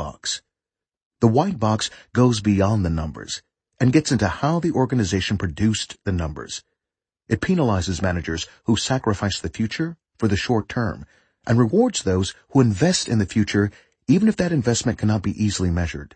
box. The white box goes beyond the numbers and gets into how the organization produced the numbers. It penalizes managers who sacrifice the future for the short term and rewards those who invest in the future even if that investment cannot be easily measured.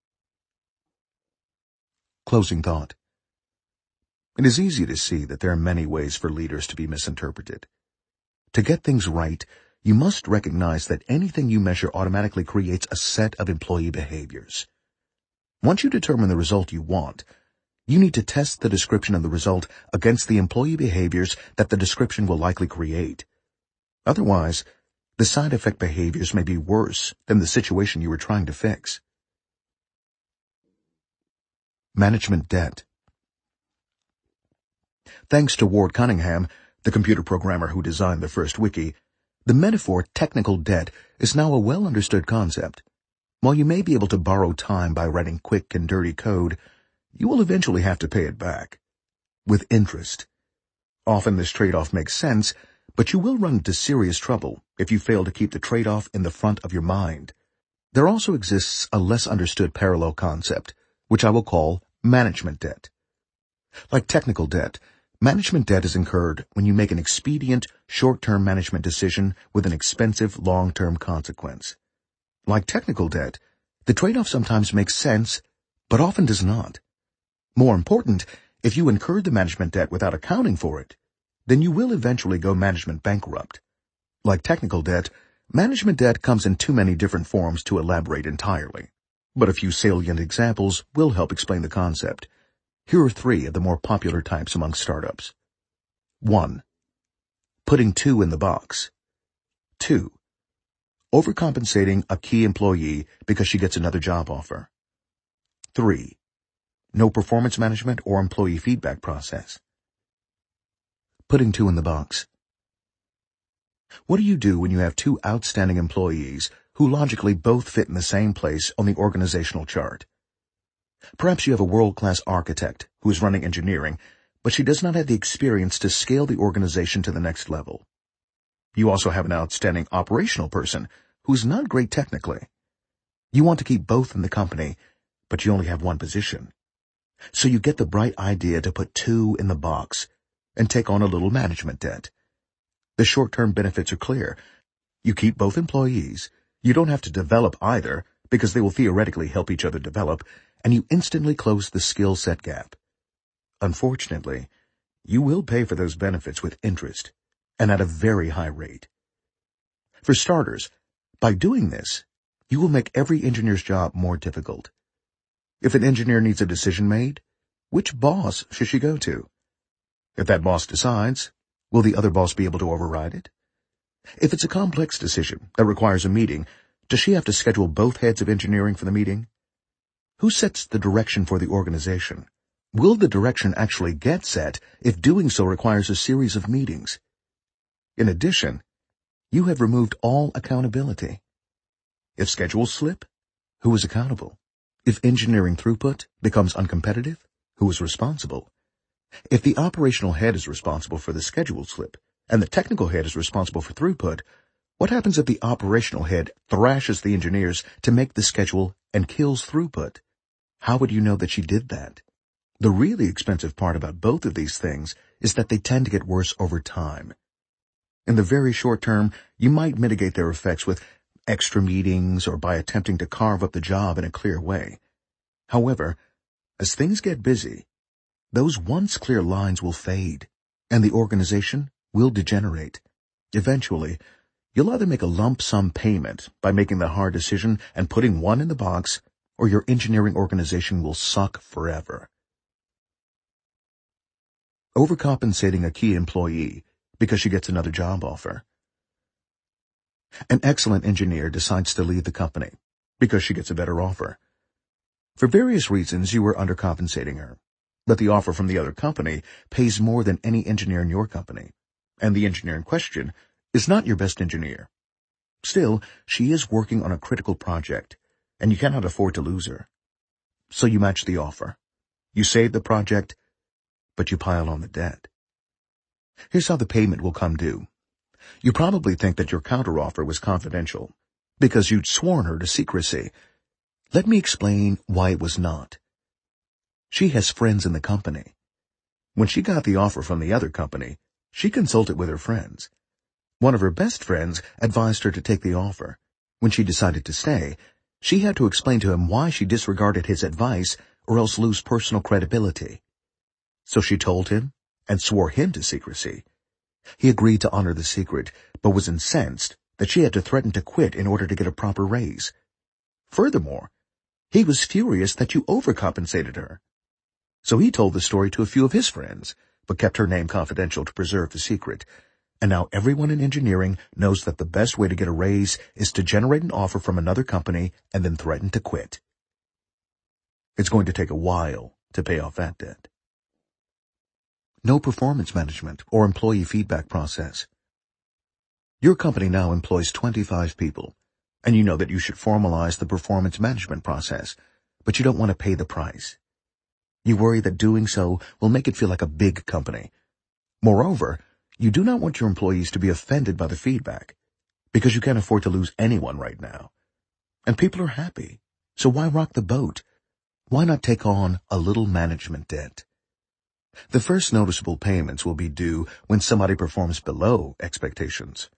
Closing thought. It is easy to see that there are many ways for leaders to be misinterpreted. To get things right, you must recognize that anything you measure automatically creates a set of employee behaviors. Once you determine the result you want, you need to test the description of the result against the employee behaviors that the description will likely create. Otherwise, the side effect behaviors may be worse than the situation you were trying to fix. Management debt. Thanks to Ward Cunningham, the computer programmer who designed the first wiki, the metaphor technical debt is now a well-understood concept. While you may be able to borrow time by writing quick and dirty code, you will eventually have to pay it back. With interest. Often this trade-off makes sense, but you will run into serious trouble if you fail to keep the trade-off in the front of your mind. There also exists a less understood parallel concept, which I will call management debt. Like technical debt, management debt is incurred when you make an expedient, short-term management decision with an expensive, long-term consequence. Like technical debt, the trade-off sometimes makes sense, but often does not. More important, if you incurred the management debt without accounting for it, then you will eventually go management bankrupt. Like technical debt, management debt comes in too many different forms to elaborate entirely, but a few salient examples will help explain the concept. Here are 3 of the more popular types among startups. 1. Putting 2 in the box. 2. Overcompensating a key employee because she gets another job offer. 3. No performance management or employee feedback process. Putting 2 in the box. What do you do when you have 2 outstanding employees who logically both fit in the same place on the organizational chart? Perhaps you have a world-class architect who is running engineering, but she does not have the experience to scale the organization to the next level. You also have an outstanding operational person who is not great technically. You want to keep both in the company, but you only have one position. So you get the bright idea to put 2 in the box and take on a little management debt. The short-term benefits are clear. You keep both employees. You don't have to develop either because they will theoretically help each other develop, and you instantly close the skill set gap. Unfortunately, you will pay for those benefits with interest, and at a very high rate. For starters, by doing this, you will make every engineer's job more difficult. If an engineer needs a decision made, which boss should she go to? If that boss decides, will the other boss be able to override it? If it's a complex decision that requires a meeting, does she have to schedule both heads of engineering for the meeting? Who sets the direction for the organization? Will the direction actually get set if doing so requires a series of meetings? In addition, you have removed all accountability. If schedules slip, who is accountable? If engineering throughput becomes uncompetitive, who is responsible? If the operational head is responsible for the schedule slip and the technical head is responsible for throughput, what happens if the operational head thrashes the engineers to make the schedule and kills throughput? How would you know that she did that? The really expensive part about both of these things is that they tend to get worse over time. In the very short term, you might mitigate their effects with extra meetings or by attempting to carve up the job in a clear way. However, as things get busy, those once clear lines will fade, and the organization will degenerate. Eventually, you'll either make a lump sum payment by making the hard decision and putting 1 in the box, or your engineering organization will suck forever. Overcompensating a key employee because she gets another job offer. An excellent engineer decides to leave the company because she gets a better offer. For various reasons, you were undercompensating her, but the offer from the other company pays more than any engineer in your company, and the engineer in question is not your best engineer. Still, she is working on a critical project, and you cannot afford to lose her. So you match the offer. You save the project, but you pile on the debt. Here's how the payment will come due. You probably think that your counteroffer was confidential because you'd sworn her to secrecy, Let me explain why it was not. She has friends in the company. When she got the offer from the other company, she consulted with her friends. One of her best friends advised her to take the offer. When she decided to stay, she had to explain to him why she disregarded his advice or else lose personal credibility. So she told him and swore him to secrecy. He agreed to honor the secret, but was incensed that she had to threaten to quit in order to get a proper raise. Furthermore, he was furious that you overcompensated her. So he told the story to a few of his friends, but kept her name confidential to preserve the secret. And now everyone in engineering knows that the best way to get a raise is to generate an offer from another company and then threaten to quit. It's going to take a while to pay off that debt. No performance management or employee feedback process. Your company now employs 25 people, and you know that you should formalize the performance management process, but you don't want to pay the price. You worry that doing so will make it feel like a big company. Moreover, you do not want your employees to be offended by the feedback, because you can't afford to lose anyone right now. And people are happy, so why rock the boat? Why not take on a little management debt? The first noticeable payments will be due when somebody performs below expectations.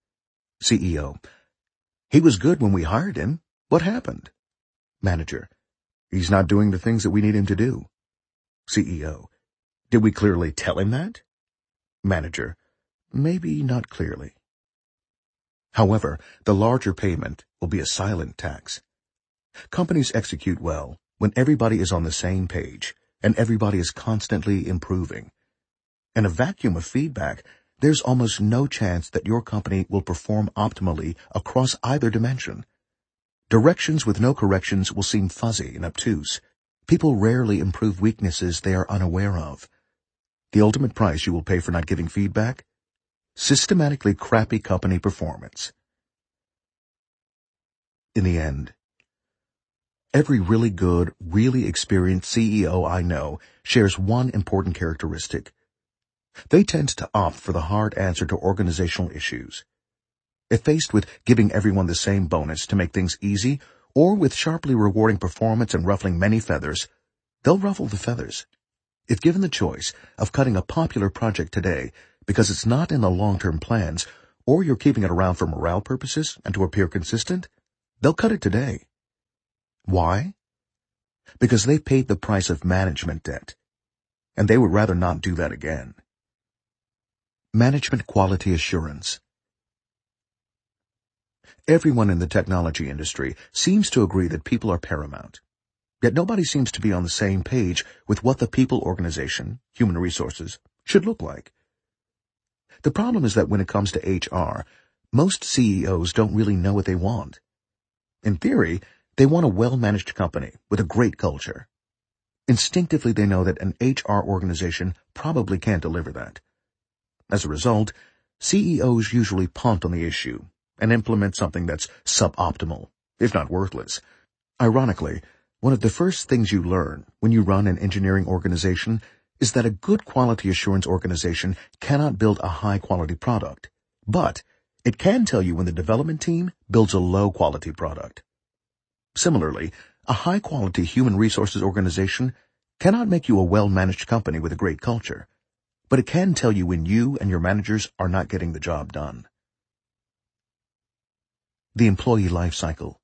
CEO: He was good when we hired him. What happened? Manager: He's not doing the things that we need him to do. CEO: Did we clearly tell him that? Manager: Maybe not clearly. However, the larger payment will be a silent tax. Companies execute well when everybody is on the same page and everybody is constantly improving. In a vacuum of feedback, there's almost no chance that your company will perform optimally across either dimension. Directions with no corrections will seem fuzzy and obtuse. People rarely improve weaknesses they are unaware of. The ultimate price you will pay for not giving feedback? Systematically crappy company performance. In the end, every really good, really experienced CEO I know shares one important characteristic. They tend to opt for the hard answer to organizational issues. If faced with giving everyone the same bonus to make things easy, or with sharply rewarding performance and ruffling many feathers, they'll ruffle the feathers. If given the choice of cutting a popular project today because it's not in the long-term plans, or you're keeping it around for morale purposes and to appear consistent, they'll cut it today. Why? Because they've paid the price of management debt, and they would rather not do that again. Management quality assurance. Everyone in the technology industry seems to agree that people are paramount. Yet nobody seems to be on the same page with what the people organization, human resources, should look like. The problem is that when it comes to HR, most CEOs don't really know what they want. In theory, they want a well-managed company with a great culture. Instinctively, they know that an HR organization probably can't deliver that. As a result, CEOs usually punt on the issue and implement something that's suboptimal, if not worthless. Ironically, one of the first things you learn when you run an engineering organization is that a good quality assurance organization cannot build a high-quality product, but it can tell you when the development team builds a low-quality product. Similarly, a high-quality human resources organization cannot make you a well-managed company with a great culture, but it can tell you when you and your managers are not getting the job done. The employee life cycle.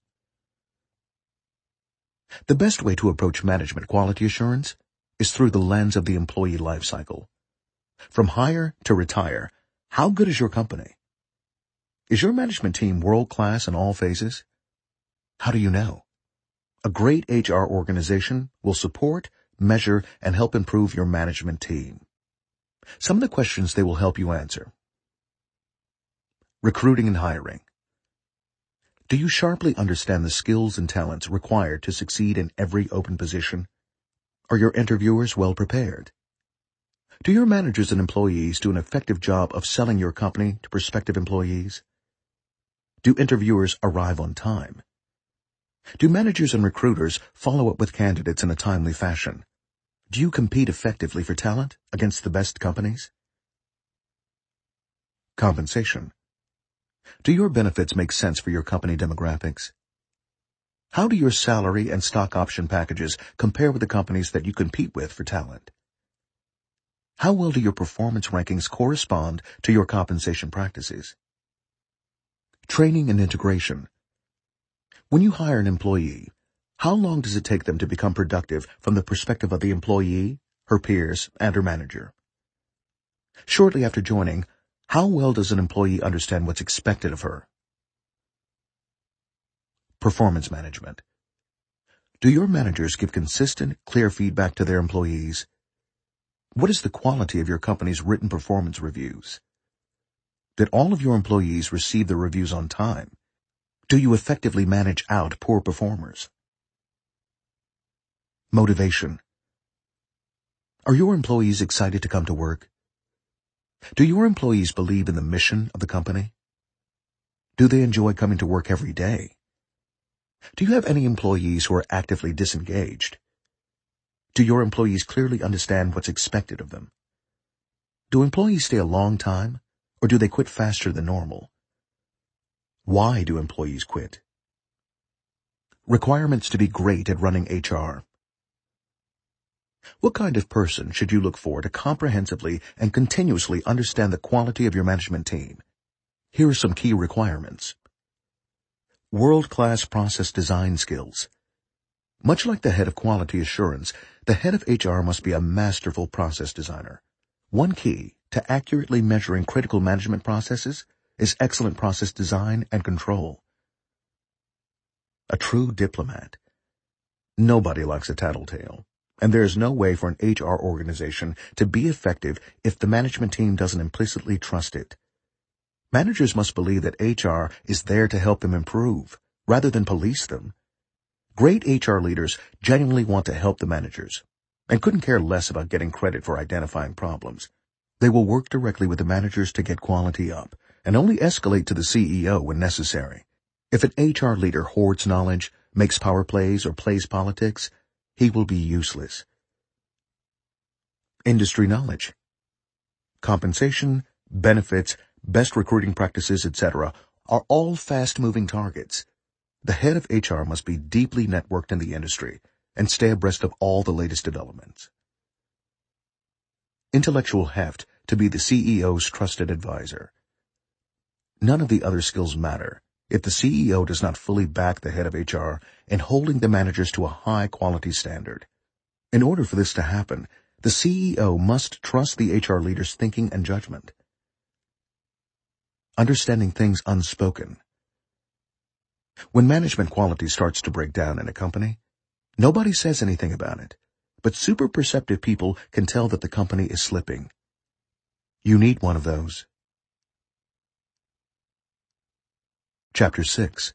The best way to approach management quality assurance is through the lens of the employee life cycle. From hire to retire, how good is your company? Is your management team world-class in all phases? How do you know? A great HR organization will support, measure, and help improve your management team. Some of the questions they will help you answer. Recruiting and hiring. Do you sharply understand the skills and talents required to succeed in every open position? Are your interviewers well prepared? Do your managers and employees do an effective job of selling your company to prospective employees? Do interviewers arrive on time? Do managers and recruiters follow up with candidates in a timely fashion? Do you compete effectively for talent against the best companies? Compensation. Do your benefits make sense for your company demographics? How do your salary and stock option packages compare with the companies that you compete with for talent? How well do your performance rankings correspond to your compensation practices? Training and integration. When you hire an employee, how long does it take them to become productive from the perspective of the employee, her peers, and her manager? Shortly after joining, how well does an employee understand what's expected of her? Performance management. Do your managers give consistent, clear feedback to their employees? What is the quality of your company's written performance reviews? Did all of your employees receive the reviews on time? Do you effectively manage out poor performers? Motivation. Are your employees excited to come to work? Do your employees believe in the mission of the company? Do they enjoy coming to work every day? Do you have any employees who are actively disengaged? Do your employees clearly understand what's expected of them? Do employees stay a long time, or do they quit faster than normal? Why do employees quit? Requirements to be great at running HR. What kind of person should you look for to comprehensively and continuously understand the quality of your management team? Here are some key requirements. World-class process design skills. Much like the head of quality assurance, the head of HR must be a masterful process designer. One key to accurately measuring critical management processes is excellent process design and control. A true diplomat. Nobody likes a tattletale, and there is no way for an HR organization to be effective if the management team doesn't implicitly trust it. Managers must believe that HR is there to help them improve, rather than police them. Great HR leaders genuinely want to help the managers, and couldn't care less about getting credit for identifying problems. They will work directly with the managers to get quality up, and only escalate to the CEO when necessary. If an HR leader hoards knowledge, makes power plays, or plays politics, he will be useless. Industry knowledge. Compensation, benefits, best recruiting practices, etc. are all fast-moving targets. The head of HR must be deeply networked in the industry and stay abreast of all the latest developments. Intellectual heft to be the CEO's trusted advisor. None of the other skills matter if the CEO does not fully back the head of HR in holding the managers to a high-quality standard. In order for this to happen, the CEO must trust the HR leader's thinking and judgment. Understanding things unspoken. When management quality starts to break down in a company, nobody says anything about it, but super perceptive people can tell that the company is slipping. You need one of those. Chapter 6.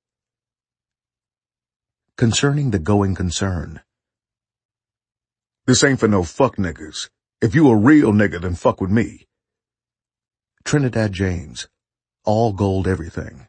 Concerning the going concern. This ain't for no fuck niggas. If you a real nigga, then fuck with me. Trinidad James. All gold everything.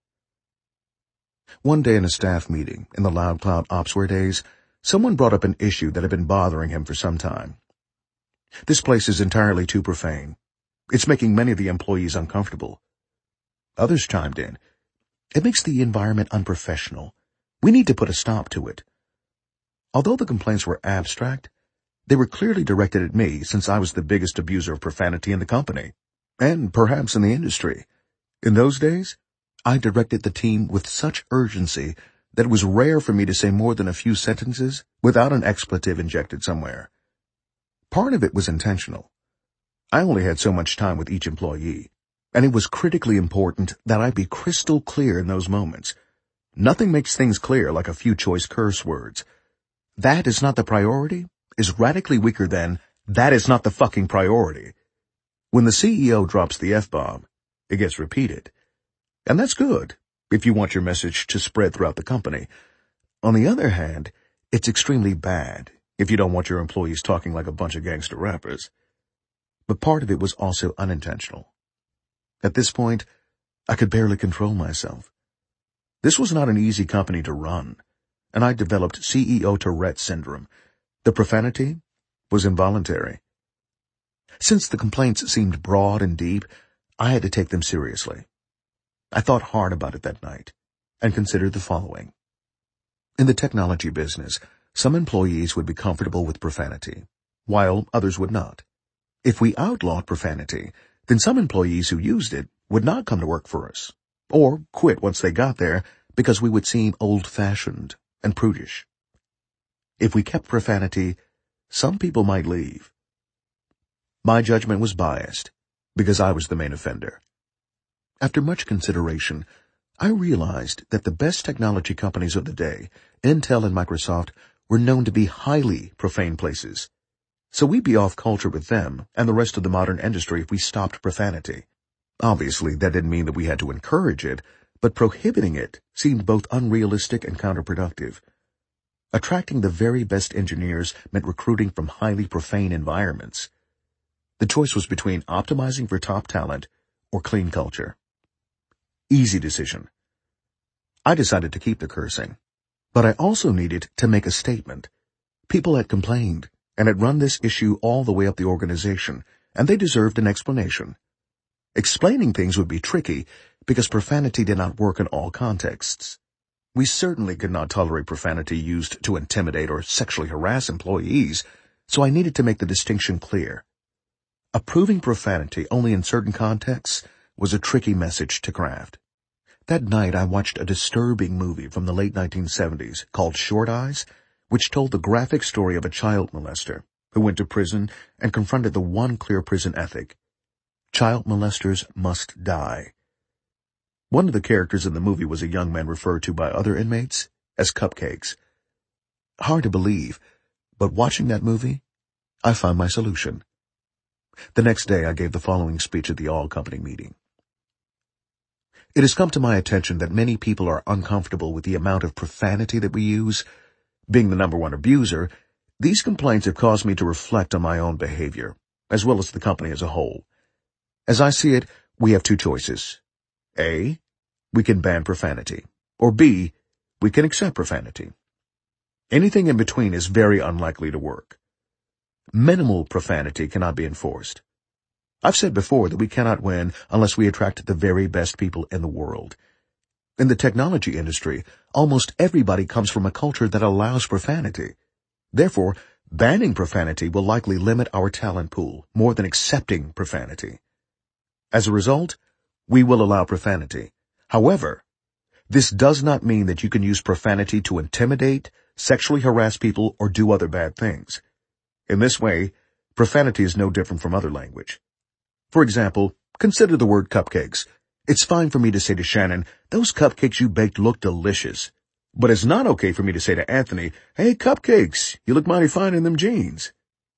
One day in a staff meeting in the Loud Cloud Opsware days, someone brought up an issue that had been bothering him for some time. This place is entirely too profane. It's making many of the employees uncomfortable. Others chimed in. It makes the environment unprofessional. We need to put a stop to it. Although the complaints were abstract, they were clearly directed at me since I was the biggest abuser of profanity in the company, and perhaps in the industry. In those days, I directed the team with such urgency that it was rare for me to say more than a few sentences without an expletive injected somewhere. Part of it was intentional. I only had so much time with each employee, and it was critically important that I be crystal clear in those moments. Nothing makes things clear like a few choice curse words. That is not the priority is radically weaker than that is not the fucking priority. When the CEO drops the F-bomb, it gets repeated. And that's good if you want your message to spread throughout the company. On the other hand, it's extremely bad if you don't want your employees talking like a bunch of gangster rappers. But part of it was also unintentional. At this point, I could barely control myself. This was not an easy company to run, and I developed CEO Tourette syndrome. The profanity was involuntary. Since the complaints seemed broad and deep, I had to take them seriously. I thought hard about it that night and considered the following. In the technology business, some employees would be comfortable with profanity, while others would not. If we outlawed profanity, then some employees who used it would not come to work for us, or quit once they got there because we would seem old-fashioned and prudish. If we kept profanity, some people might leave. My judgment was biased, because I was the main offender. After much consideration, I realized that the best technology companies of the day, Intel and Microsoft, were known to be highly profane places. So we'd be off kilter with them and the rest of the modern industry if we stopped profanity. Obviously, that didn't mean that we had to encourage it, but prohibiting it seemed both unrealistic and counterproductive. Attracting the very best engineers meant recruiting from highly profane environments. The choice was between optimizing for top talent or clean culture. Easy decision. I decided to keep the cursing, but I also needed to make a statement. People had complained and had run this issue all the way up the organization, and they deserved an explanation. Explaining things would be tricky because profanity did not work in all contexts. We certainly could not tolerate profanity used to intimidate or sexually harass employees, so I needed to make the distinction clear. Approving profanity only in certain contexts was a tricky message to craft. That night I watched a disturbing movie from the late 1970s called Short Eyes, which told the graphic story of a child molester who went to prison and confronted the one clear prison ethic: child molesters must die. One of the characters in the movie was a young man referred to by other inmates as cupcakes. Hard to believe, but watching that movie, I found my solution. The next day I gave the following speech at the all-company meeting. It has come to my attention that many people are uncomfortable with the amount of profanity that we use. Being the number one abuser, these complaints have caused me to reflect on my own behavior, as well as the company as a whole. As I see it, we have two choices. A, we can ban profanity, or B, we can accept profanity. Anything in between is very unlikely to work. Minimal profanity cannot be enforced. I've said before that we cannot win unless we attract the very best people in the world. In the technology industry, almost everybody comes from a culture that allows profanity. Therefore, banning profanity will likely limit our talent pool more than accepting profanity. As a result, we will allow profanity. However, this does not mean that you can use profanity to intimidate, sexually harass people, or do other bad things. In this way, profanity is no different from other language. For example, consider the word cupcakes. It's fine for me to say to Shannon, "Those cupcakes you baked look delicious." But it's not okay for me to say to Anthony, "Hey, cupcakes, you look mighty fine in them jeans."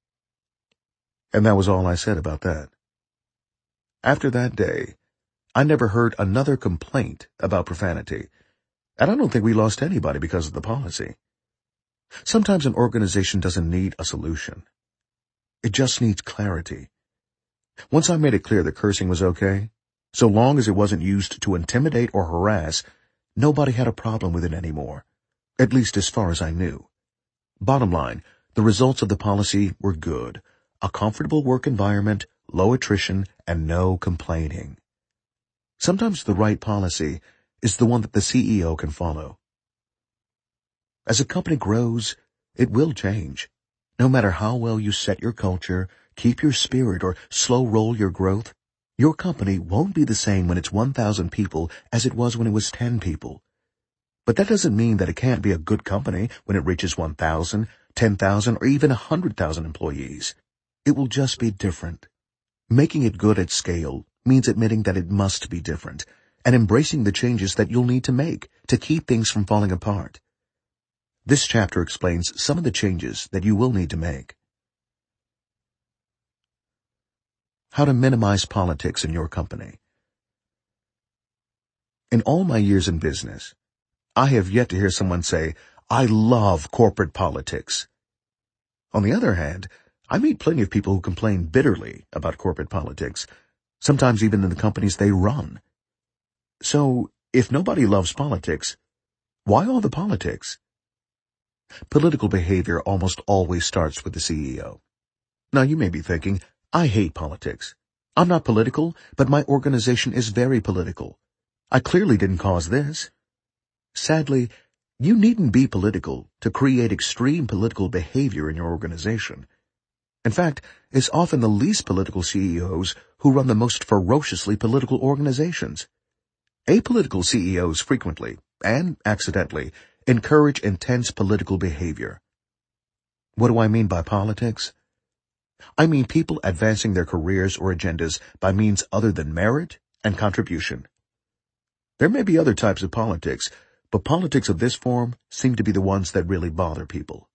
And that was all I said about that. After that day, I never heard another complaint about profanity, and I don't think we lost anybody because of the policy. Sometimes an organization doesn't need a solution. It just needs clarity. Once I made it clear that cursing was okay, so long as it wasn't used to intimidate or harass, nobody had a problem with it anymore, at least as far as I knew. Bottom line, the results of the policy were good: a comfortable work environment, low attrition, and no complaining. Sometimes the right policy is the one that the CEO can follow. As a company grows, it will change. No matter how well you set your culture, keep your spirit, or slow roll your growth, your company won't be the same when it's 1,000 people as it was when it was 10 people. But that doesn't mean that it can't be a good company when it reaches 1,000, 10,000, or even 100,000 employees. It will just be different. Making it good at scale means admitting that it must be different and embracing the changes that you'll need to make to keep things from falling apart. This chapter explains some of the changes that you will need to make. How to minimize politics in your company. In all my years in business, I have yet to hear someone say, "I love corporate politics." On the other hand, I meet plenty of people who complain bitterly about corporate politics, sometimes even in the companies they run. So, if nobody loves politics, why all the politics? Political behavior almost always starts with the CEO. Now you may be thinking, I hate politics. I'm not political, but my organization is very political. I clearly didn't cause this. Sadly, You needn't be political to create extreme political behavior in your organization. In fact, it's often the least political CEOs who run the most ferociously political organizations. Apolitical CEOs frequently, and accidentally, encourage intense political behavior. What do I mean by politics? I mean people advancing their careers or agendas by means other than merit and contribution. There may be other types of politics, but politics of this form seem to be the ones that really bother people.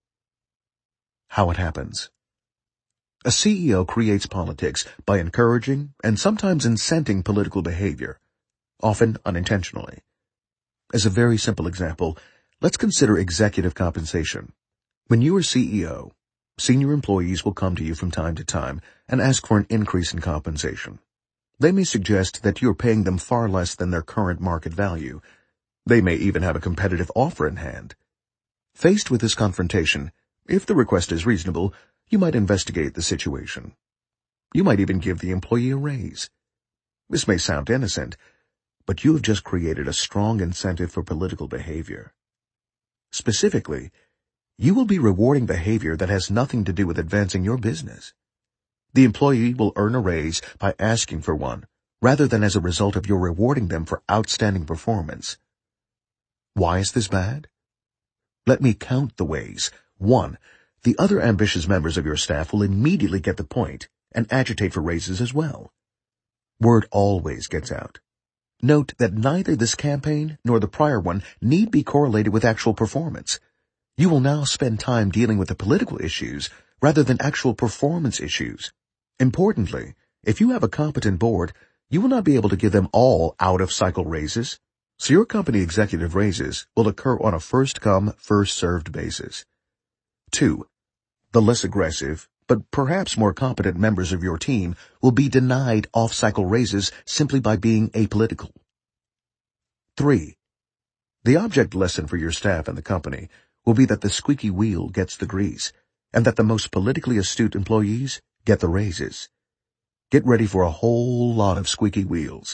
How it happens. A CEO creates politics by encouraging and sometimes incenting political behavior, often unintentionally. As a very simple example, let's consider executive compensation. When you are CEO, senior employees will come to you from time to time and ask for an increase in compensation. They may suggest that you are paying them far less than their current market value. They may even have a competitive offer in hand. Faced with this confrontation, if the request is reasonable, you might investigate the situation. You might even give the employee a raise. This may sound innocent, but you have just created a strong incentive for political behavior. Specifically, you will be rewarding behavior that has nothing to do with advancing your business. The employee will earn a raise by asking for one, rather than as a result of your rewarding them for outstanding performance. Why is this bad? Let me count the ways. 1. The other ambitious members of your staff will immediately get the point and agitate for raises as well. Word always gets out. Note that neither this campaign nor the prior one need be correlated with actual performance. You will now spend time dealing with the political issues rather than actual performance issues. Importantly, if you have a competent board, you will not be able to give them all out-of-cycle raises, so your company executive raises will occur on a first-come, first-served basis. 2. The less aggressive, but perhaps more competent members of your team will be denied off-cycle raises simply by being apolitical. 3. The object lesson for your staff and the company will be that the squeaky wheel gets the grease, and that the most politically astute employees get the raises. Get ready for a whole lot of squeaky wheels.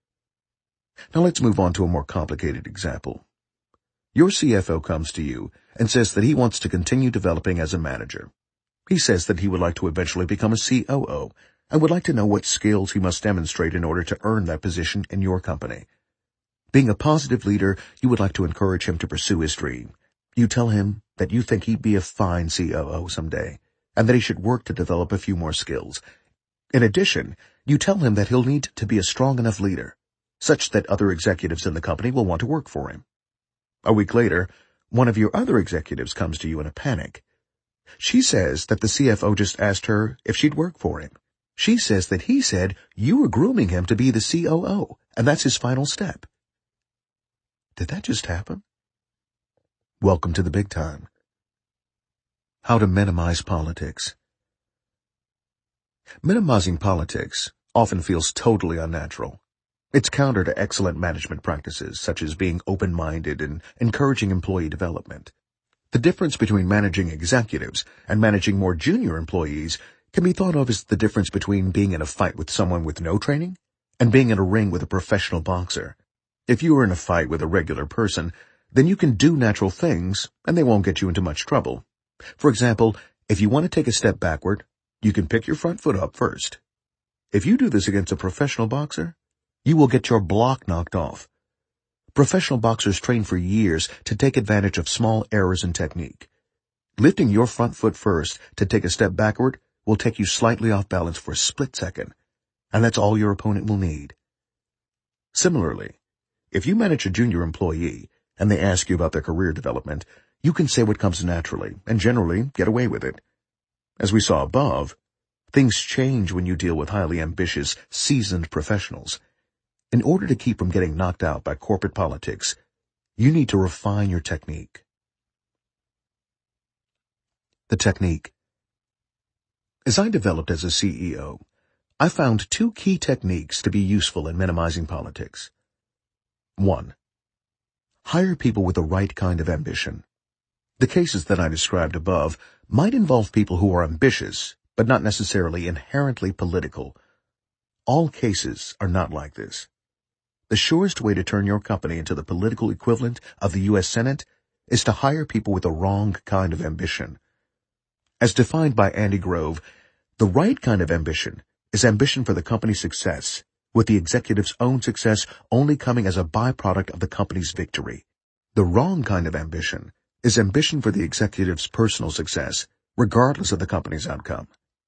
Now let's move on to a more complicated example. Your CFO comes to you and says that he wants to continue developing as a manager. He says that he would like to eventually become a COO and would like to know what skills he must demonstrate in order to earn that position in your company. Being a positive leader, you would like to encourage him to pursue his dream. You tell him that you think he'd be a fine COO someday, and that he should work to develop a few more skills. In addition, you tell him that he'll need to be a strong enough leader, such that other executives in the company will want to work for him. A week later, one of your other executives comes to you in a panic. She says that the CFO just asked her if she'd work for him. She says that he said you were grooming him to be the COO, and that's his final step. Did that just happen? Welcome to the big time. How to minimize politics. Minimizing politics often feels totally unnatural. It's counter to excellent management practices, such as being open-minded and encouraging employee development. The difference between managing executives and managing more junior employees can be thought of as the difference between being in a fight with someone with no training and being in a ring with a professional boxer. If you are in a fight with a regular person, then you can do natural things and they won't get you into much trouble. For example, if you want to take a step backward, you can pick your front foot up first. If you do this against a professional boxer, you will get your block knocked off. Professional boxers train for years to take advantage of small errors in technique. Lifting your front foot first to take a step backward will take you slightly off balance for a split second, and that's all your opponent will need. Similarly, if you manage a junior employee and they ask you about their career development, you can say what comes naturally and generally get away with it. As we saw above, things change when you deal with highly ambitious, seasoned professionals. In order to keep from getting knocked out by corporate politics, you need to refine your technique. The technique. As I developed as a CEO, I found 2 key techniques to be useful in minimizing politics. 1. Hire people with the right kind of ambition. The cases that I described above might involve people who are ambitious, but not necessarily inherently political. All cases are not like this. the surest way to turn your company into the political equivalent of the U.S. Senate is to hire people with the wrong kind of ambition. As defined by Andy Grove, the right kind of ambition is ambition for the company's success, with the executive's own success only coming as a byproduct of the company's victory. The wrong kind of ambition is ambition for the executive's personal success, regardless of the company's outcome.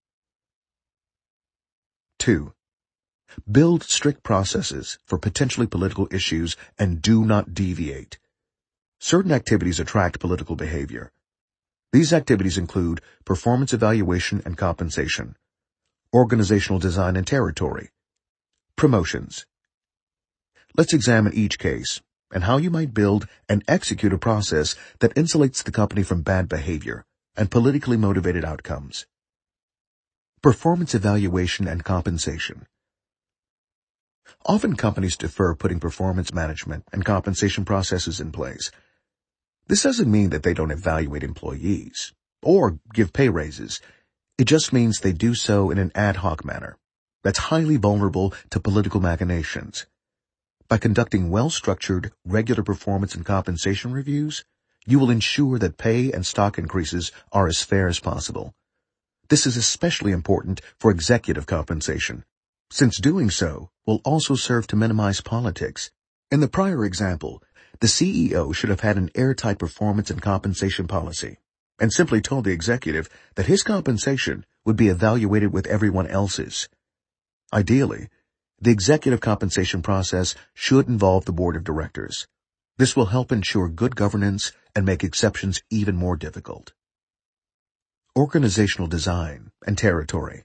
2. Build strict processes for potentially political issues and do not deviate. Certain activities attract political behavior. These activities include performance evaluation and compensation, organizational design and territory, promotions. Let's examine each case and how you might build and execute a process that insulates the company from bad behavior and politically motivated outcomes. Performance evaluation and compensation. Often companies defer putting performance management and compensation processes in place. This doesn't mean that they don't evaluate employees or give pay raises. It just means they do so in an ad hoc manner that's highly vulnerable to political machinations. By conducting well-structured, regular performance and compensation reviews, you will ensure that pay and stock increases are as fair as possible. This is especially important for executive compensation, since doing so will also serve to minimize politics. In the prior example, the CEO should have had an airtight performance and compensation policy and simply told the executive that his compensation would be evaluated with everyone else's. Ideally, the executive compensation process should involve the board of directors. This will help ensure good governance and make exceptions even more difficult. Organizational design and territory.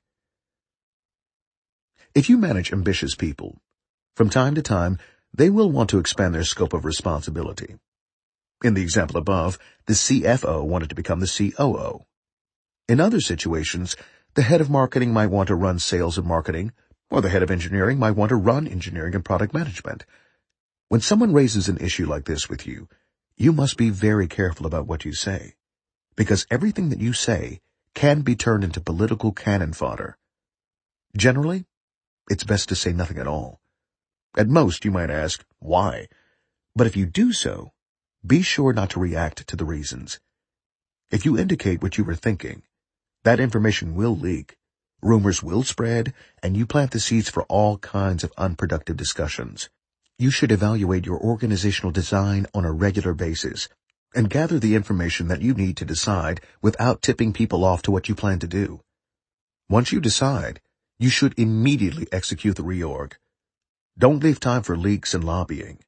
If you manage ambitious people, from time to time, they will want to expand their scope of responsibility. In the example above, the CFO wanted to become the COO. In other situations, the head of marketing might want to run sales and marketing, or the head of engineering might want to run engineering and product management. When someone raises an issue like this with you, you must be very careful about what you say, because everything that you say can be turned into political cannon fodder. Generally, it's best to say nothing at all. At most, you might ask, why? But if you do so, be sure not to react to the reasons. If you indicate what you were thinking, that information will leak, rumors will spread, and you plant the seeds for all kinds of unproductive discussions. You should evaluate your organizational design on a regular basis and gather the information that you need to decide without tipping people off to what you plan to do. Once you decide, you should immediately execute the reorg. Don't leave time for leaks and lobbying.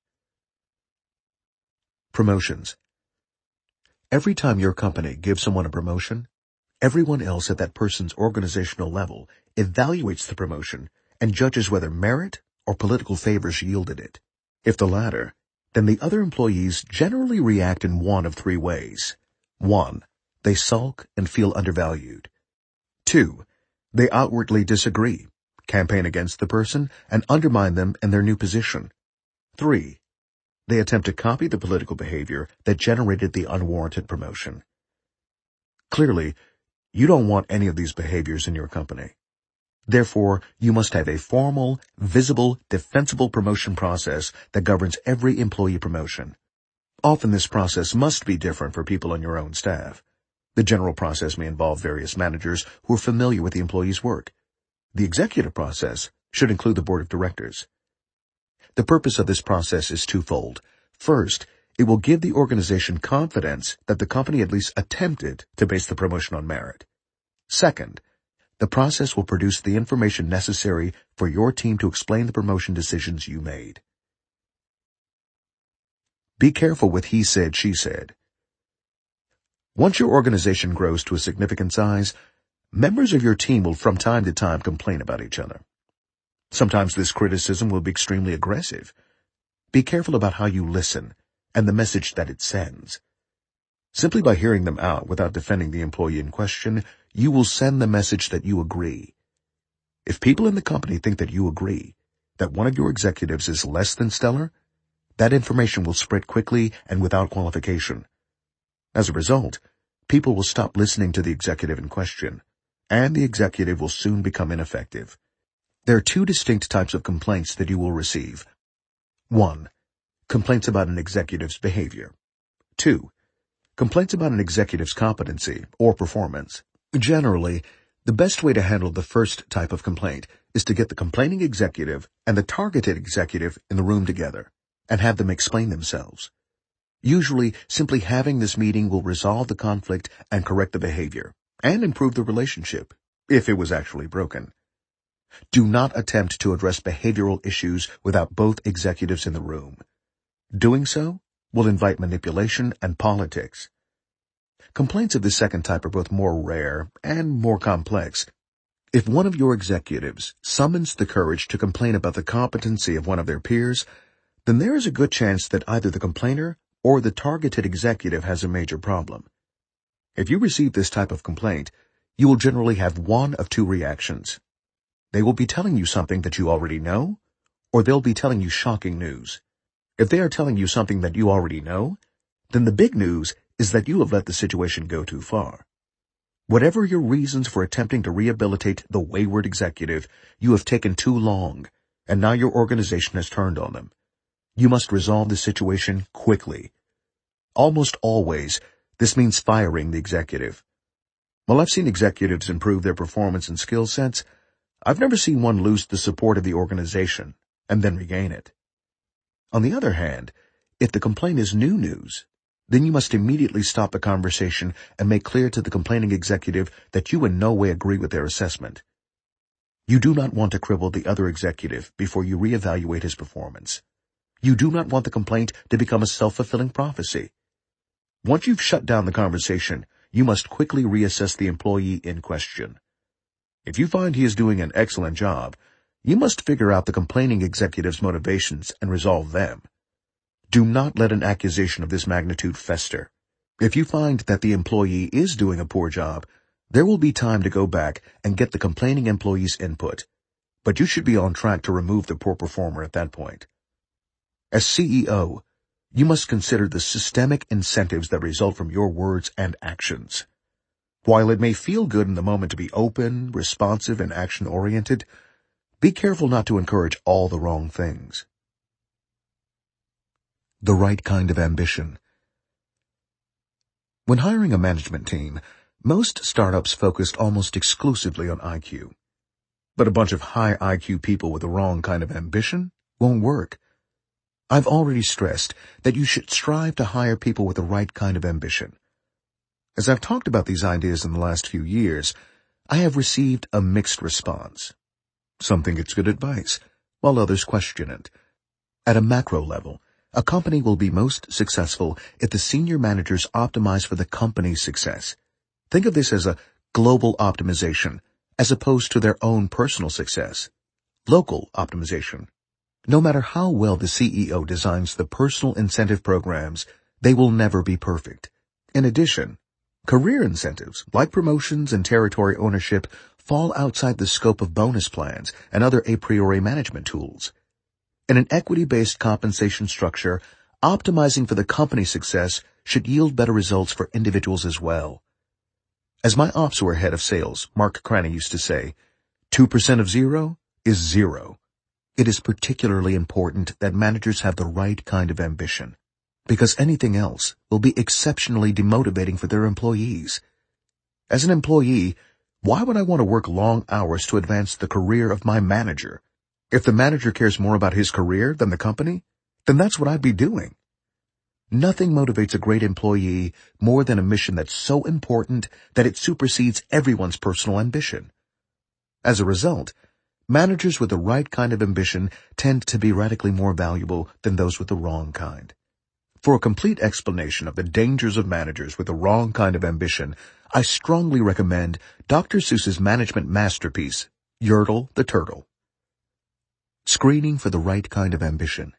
Promotions. Every time your company gives someone a promotion, everyone else at that person's organizational level evaluates the promotion and judges whether merit or political favors yielded it. If the latter, then the other employees generally react in one of three ways. 1. They sulk and feel undervalued. 2. They outwardly disagree, campaign against the person, and undermine them in their new position. 3. They attempt to copy the political behavior that generated the unwarranted promotion. Clearly, you don't want any of these behaviors in your company. Therefore, you must have a formal, visible, defensible promotion process that governs every employee promotion. Often this process must be different for people on your own staff. The general process may involve various managers who are familiar with the employee's work. The executive process should include the board of directors. The purpose of this process is twofold. First, it will give the organization confidence that the company at least attempted to base the promotion on merit. Second, the process will produce the information necessary for your team to explain the promotion decisions you made. Be careful with he said, she said. Once your organization grows to a significant size, members of your team will from time to time complain about each other. Sometimes this criticism will be extremely aggressive. Be careful about how you listen and the message that it sends. Simply by hearing them out without defending the employee in question, you will send the message that you agree. If people in the company think that you agree that one of your executives is less than stellar, that information will spread quickly and without qualification. As a result, people will stop listening to the executive in question, and the executive will soon become ineffective. There are two distinct types of complaints that you will receive. 1. Complaints about an executive's behavior. 2. Complaints about an executive's competency or performance. Generally, the best way to handle the first type of complaint is to get the complaining executive and the targeted executive in the room together and have them explain themselves. Usually, simply having this meeting will resolve the conflict and correct the behavior, and improve the relationship, if it was actually broken. Do not attempt to address behavioral issues without both executives in the room. Doing so will invite manipulation and politics. Complaints of the second type are both more rare and more complex. If one of your executives summons the courage to complain about the competency of one of their peers, then there is a good chance that either the complainer or the targeted executive has a major problem. If you receive this type of complaint, you will generally have one of two reactions. They will be telling you something that you already know, or they'll be telling you shocking news. If they are telling you something that you already know, then the big news is that you have let the situation go too far. Whatever your reasons for attempting to rehabilitate the wayward executive, you have taken too long, and now your organization has turned on them. You must resolve the situation quickly. Almost always, this means firing the executive. While I've seen executives improve their performance and skill sets, I've never seen one lose the support of the organization and then regain it. On the other hand, if the complaint is new news, then you must immediately stop the conversation and make clear to the complaining executive that you in no way agree with their assessment. You do not want to cripple the other executive before you reevaluate his performance. You do not want the complaint to become a self-fulfilling prophecy. Once you've shut down the conversation, you must quickly reassess the employee in question. If you find he is doing an excellent job, you must figure out the complaining executive's motivations and resolve them. Do not let an accusation of this magnitude fester. If you find that the employee is doing a poor job, there will be time to go back and get the complaining employee's input, but you should be on track to remove the poor performer at that point. As CEO, you must consider the systemic incentives that result from your words and actions. While it may feel good in the moment to be open, responsive, and action-oriented, be careful not to encourage all the wrong things. The right kind of ambition. When hiring a management team, most startups focused almost exclusively on IQ. But a bunch of high IQ people with the wrong kind of ambition won't work. I've already stressed that you should strive to hire people with the right kind of ambition. As I've talked about these ideas in the last few years, I have received a mixed response. Some think it's good advice, while others question it. At a macro level, a company will be most successful if the senior managers optimize for the company's success. Think of this as a global optimization, as opposed to their own personal success. Local optimization. No matter how well the CEO designs the personal incentive programs, they will never be perfect. In addition, career incentives, like promotions and territory ownership, fall outside the scope of bonus plans and other a priori management tools. In an equity-based compensation structure, optimizing for the company's success should yield better results for individuals as well. As my opsware head of sales, Mark Cranny, used to say, 2% of zero is zero. It is particularly important that managers have the right kind of ambition, because anything else will be exceptionally demotivating for their employees. As an employee, why would I want to work long hours to advance the career of my manager? If the manager cares more about his career than the company, then that's what I'd be doing. Nothing motivates a great employee more than a mission that's so important that it supersedes everyone's personal ambition. As a result, managers with the right kind of ambition tend to be radically more valuable than those with the wrong kind. For a complete explanation of the dangers of managers with the wrong kind of ambition, I strongly recommend Dr. Seuss's management masterpiece, Yertle the Turtle. Screening for the right kind of ambition.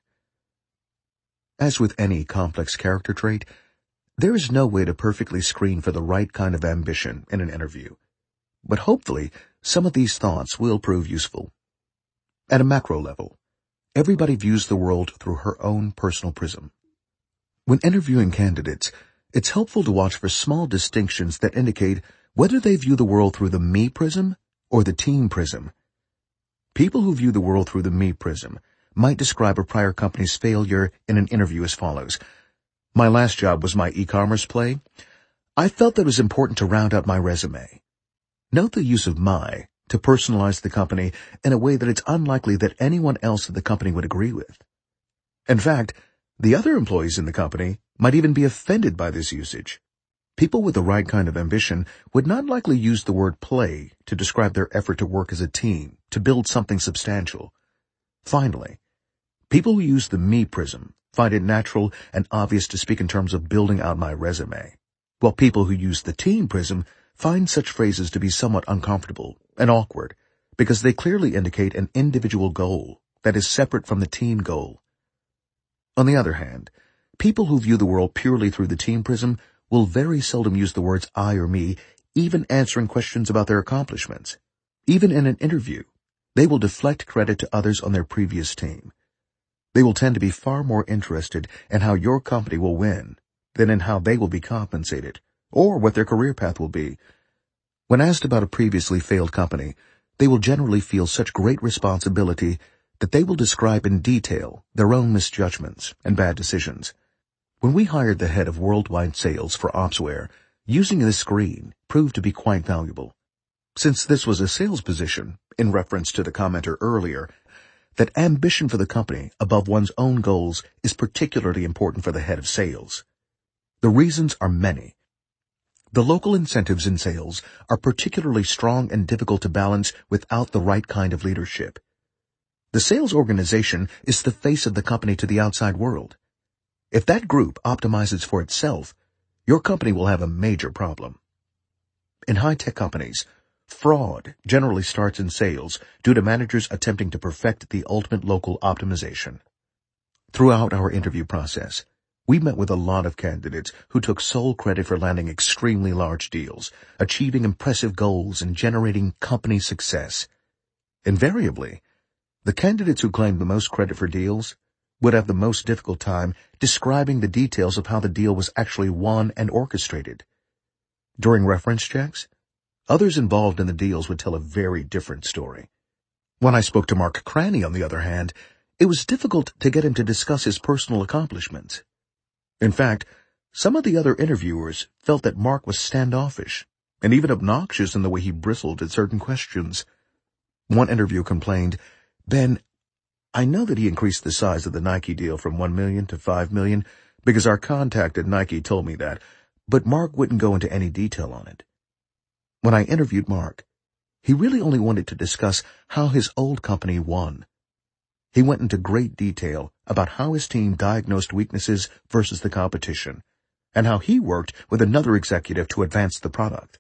As with any complex character trait, there is no way to perfectly screen for the right kind of ambition in an interview. But hopefully, some of these thoughts will prove useful. At a macro level, everybody views the world through her own personal prism. When interviewing candidates, it's helpful to watch for small distinctions that indicate whether they view the world through the me prism or the team prism. People who view the world through the me prism might describe a prior company's failure in an interview as follows. My last job was my e-commerce play. I felt that it was important to round out my resume. Note the use of my to personalize the company in a way that it's unlikely that anyone else at the company would agree with. In fact, the other employees in the company might even be offended by this usage. People with the right kind of ambition would not likely use the word play to describe their effort to work as a team, to build something substantial. Finally, people who use the me prism find it natural and obvious to speak in terms of building out my resume, while people who use the team prism find such phrases to be somewhat uncomfortable and awkward because they clearly indicate an individual goal that is separate from the team goal. On the other hand, people who view the world purely through the team prism will very seldom use the words I or me, even answering questions about their accomplishments. Even in an interview, they will deflect credit to others on their previous team. They will tend to be far more interested in how your company will win than in how they will be compensated or what their career path will be. When asked about a previously failed company, they will generally feel such great responsibility that they will describe in detail their own misjudgments and bad decisions. When we hired the head of worldwide sales for Opsware, using this screen proved to be quite valuable. Since this was a sales position, in reference to the commenter earlier, that ambition for the company above one's own goals is particularly important for the head of sales. The reasons are many. The local incentives in sales are particularly strong and difficult to balance without the right kind of leadership. The sales organization is the face of the company to the outside world. If that group optimizes for itself, your company will have a major problem. In high-tech companies, fraud generally starts in sales due to managers attempting to perfect the ultimate local optimization. Throughout our interview process, we met with a lot of candidates who took sole credit for landing extremely large deals, achieving impressive goals, and generating company success. Invariably, the candidates who claimed the most credit for deals would have the most difficult time describing the details of how the deal was actually won and orchestrated. During reference checks, others involved in the deals would tell a very different story. When I spoke to Mark Cranny, on the other hand, it was difficult to get him to discuss his personal accomplishments. In fact, some of the other interviewers felt that Mark was standoffish and even obnoxious in the way he bristled at certain questions. One interviewer complained, "Ben, I know that he increased the size of the Nike deal from $1 million to $5 million because our contact at Nike told me that, but Mark wouldn't go into any detail on it." When I interviewed Mark, he really only wanted to discuss how his old company won. He went into great detail about how his team diagnosed weaknesses versus the competition, and how he worked with another executive to advance the product.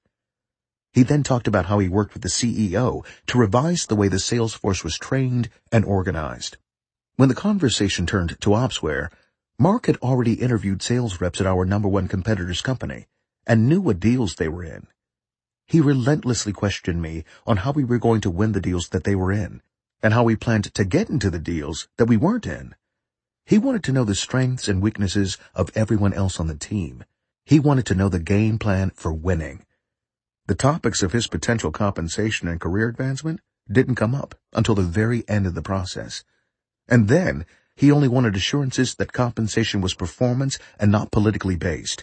He then talked about how he worked with the CEO to revise the way the sales force was trained and organized. When the conversation turned to Opsware, Mark had already interviewed sales reps at our number one competitor's company and knew what deals they were in. He relentlessly questioned me on how we were going to win the deals that they were in, and how we planned to get into the deals that we weren't in. He wanted to know the strengths and weaknesses of everyone else on the team. He wanted to know the game plan for winning. The topics of his potential compensation and career advancement didn't come up until the very end of the process. And then, he only wanted assurances that compensation was performance and not politically based.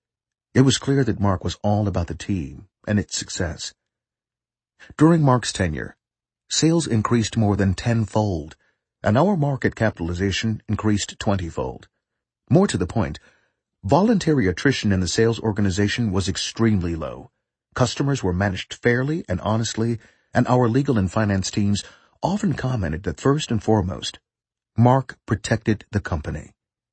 It was clear that Mark was all about the team and its success. During Mark's tenure, sales increased more than 10-fold, and our market capitalization increased 20-fold. More to the point, voluntary attrition in the sales organization was extremely low. Customers were managed fairly and honestly, and our legal and finance teams often commented that first and foremost, Mark protected the company.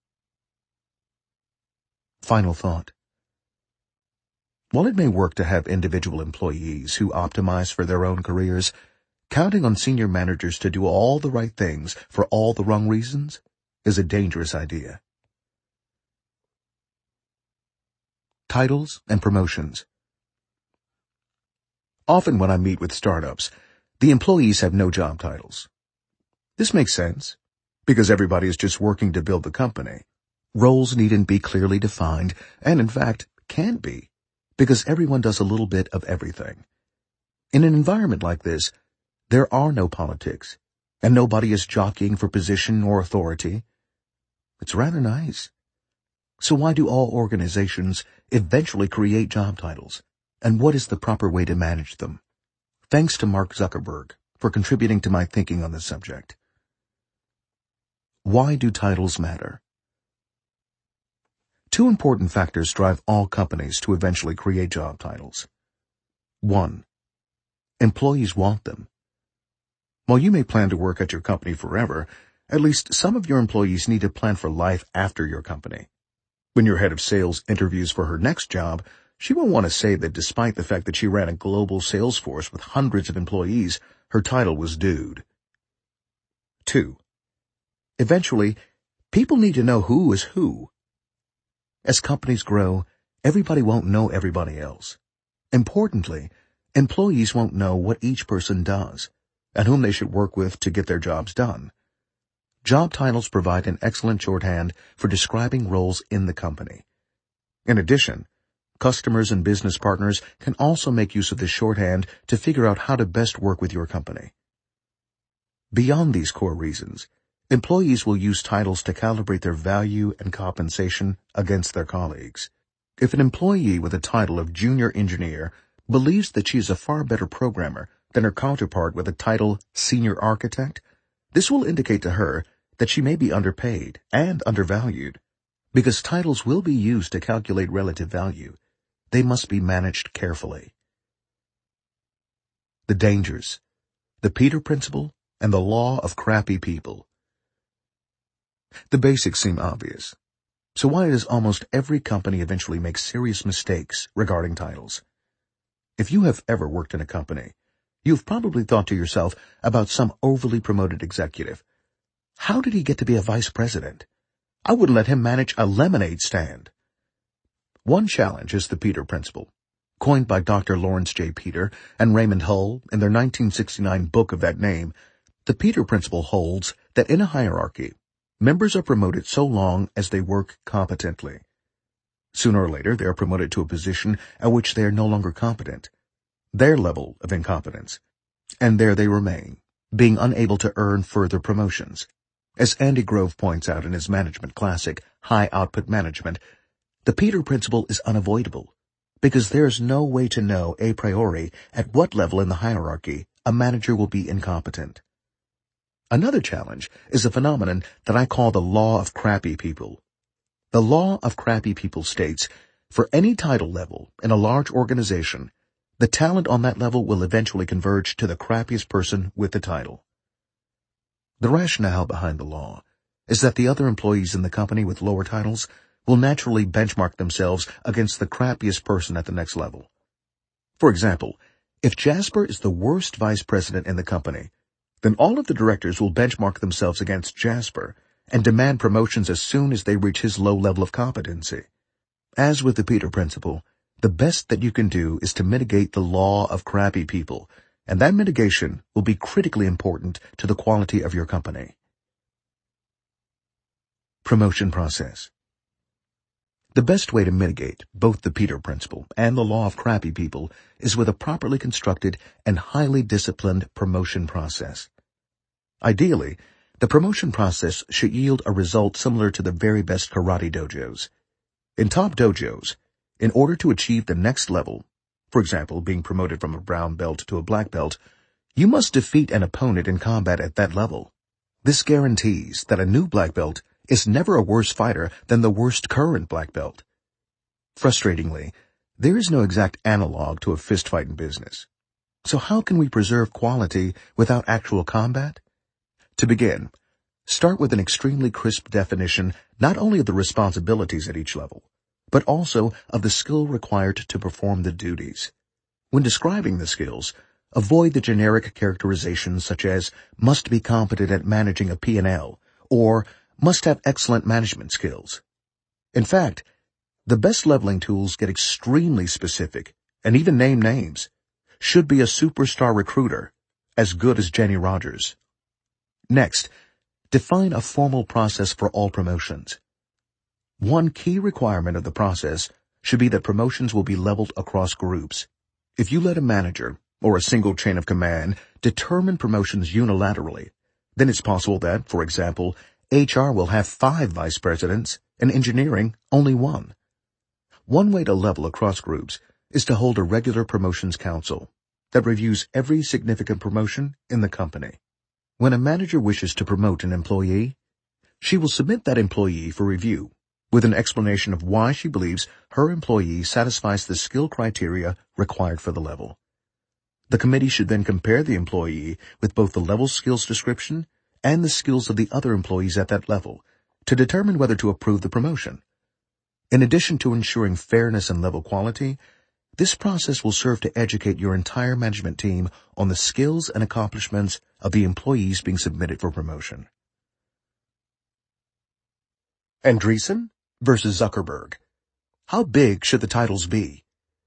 Final thought. While it may work to have individual employees who optimize for their own careers, counting on senior managers to do all the right things for all the wrong reasons is a dangerous idea. Titles and promotions. Often when I meet with startups, the employees have no job titles. This makes sense, because everybody is just working to build the company. Roles needn't be clearly defined, and in fact, can't be, because everyone does a little bit of everything. In an environment like this, there are no politics, and nobody is jockeying for position or authority. It's rather nice. So why do all organizations eventually create job titles? And what is the proper way to manage them? Thanks to Mark Zuckerberg for contributing to my thinking on this subject. Why do titles matter? Two important factors drive all companies to eventually create job titles. 1. Employees want them. While you may plan to work at your company forever, at least some of your employees need to plan for life after your company. When your head of sales interviews for her next job, she won't want to say that despite the fact that she ran a global sales force with hundreds of employees, her title was dude. 2. Eventually, people need to know who is who. As companies grow, everybody won't know everybody else. Importantly, employees won't know what each person does and whom they should work with to get their jobs done. Job titles provide an excellent shorthand for describing roles in the company. In addition, customers and business partners can also make use of this shorthand to figure out how to best work with your company. Beyond these core reasons, employees will use titles to calibrate their value and compensation against their colleagues. If an employee with a title of junior engineer believes that she is a far better programmer than her counterpart with a title senior architect, this will indicate to her that she may be underpaid and undervalued. Because titles will be used to calculate relative value, they must be managed carefully. The dangers, the Peter Principle, and the law of crappy people. The basics seem obvious. So why does almost every company eventually make serious mistakes regarding titles? If you have ever worked in a company, you've probably thought to yourself about some overly promoted executive. How did he get to be a vice president? I wouldn't let him manage a lemonade stand. One challenge is the Peter Principle, coined by Dr. Lawrence J. Peter and Raymond Hull in their 1969 book of that name. The Peter Principle holds that in a hierarchy, members are promoted so long as they work competently. Sooner or later, they are promoted to a position at which they are no longer competent, their level of incompetence, and there they remain, being unable to earn further promotions. As Andy Grove points out in his management classic, High Output Management, the Peter Principle is unavoidable, because there is no way to know a priori at what level in the hierarchy a manager will be incompetent. Another challenge is a phenomenon that I call the law of crappy people. The law of crappy people states, for any title level in a large organization, the talent on that level will eventually converge to the crappiest person with the title. The rationale behind the law is that the other employees in the company with lower titles will naturally benchmark themselves against the crappiest person at the next level. For example, if Jasper is the worst vice president in the company, then all of the directors will benchmark themselves against Jasper and demand promotions as soon as they reach his low level of competency. As with the Peter Principle, the best that you can do is to mitigate the law of crappy people, and that mitigation will be critically important to the quality of your company. Promotion process. The best way to mitigate both the Peter Principle and the law of crappy people is with a properly constructed and highly disciplined promotion process. Ideally, the promotion process should yield a result similar to the very best karate dojos. In top dojos, in order to achieve the next level, for example, being promoted from a brown belt to a black belt, you must defeat an opponent in combat at that level. This guarantees that a new black belt is never a worse fighter than the worst current black belt. Frustratingly, there is no exact analog to a fist fight in business. So how can we preserve quality without actual combat? To begin, start with an extremely crisp definition not only of the responsibilities at each level, but also of the skill required to perform the duties. When describing the skills, avoid the generic characterizations such as must be competent at managing a P&L or must have excellent management skills. In fact, the best leveling tools get extremely specific and even name names. Should be a superstar recruiter, as good as Jenny Rogers. Next, define a formal process for all promotions. One key requirement of the process should be that promotions will be leveled across groups. If you let a manager or a single chain of command determine promotions unilaterally, Then it's possible that, for example, HR will have 5 vice presidents and engineering only 1. One way to level across groups is to hold a regular promotions council that reviews every significant promotion in the company. When a manager wishes to promote an employee, she will submit that employee for review with an explanation of why she believes her employee satisfies the skill criteria required for the level. The committee should then compare the employee with both the level skills description and the skills of the other employees at that level to determine whether to approve the promotion. In addition to ensuring fairness and level quality, this process will serve to educate your entire management team on the skills and accomplishments of the employees being submitted for promotion. Andreessen versus Zuckerberg. How big should the titles be?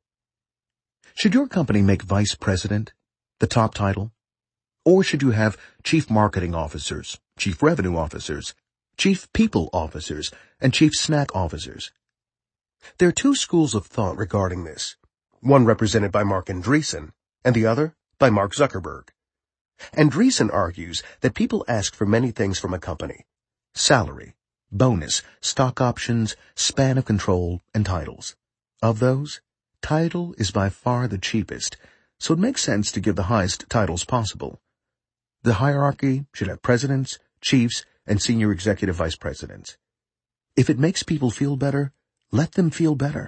Should your company make vice president the top title? Or should you have chief marketing officers, chief revenue officers, chief people officers, and chief snack officers? There are 2 schools of thought regarding this, one represented by Marc Andreessen and the other by Mark Zuckerberg. Andreessen argues that people ask for many things from a company: salary, bonus, stock options, span of control, and titles. Of those, title is by far the cheapest, so it makes sense to give the highest titles possible. The hierarchy should have presidents, chiefs, and senior executive vice presidents. If it makes people feel better, let them feel better.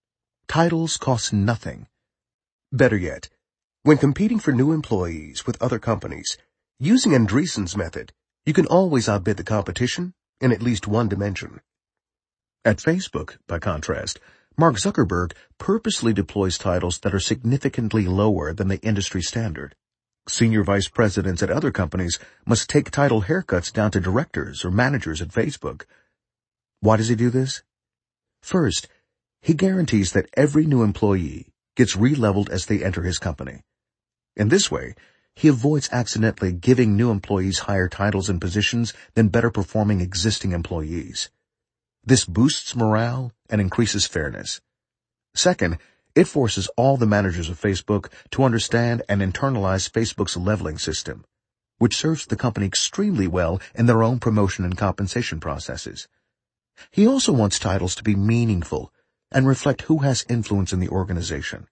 Titles cost nothing. Better yet, when competing for new employees with other companies, using Andreessen's method, you can always outbid the competition in at least one dimension. At Facebook, by contrast, Mark Zuckerberg purposely deploys titles that are significantly lower than the industry standard. Senior vice presidents at other companies must take title haircuts down to directors or managers at Facebook. Why does he do this? First, he guarantees that every new employee gets re-leveled as they enter his company. In this way, he avoids accidentally giving new employees higher titles and positions than better performing existing employees. This boosts morale and increases fairness. Second, it forces all the managers of Facebook to understand and internalize Facebook's leveling system, which serves the company extremely well in their own promotion and compensation processes. He also wants titles to be meaningful and reflect who has influence in the organization.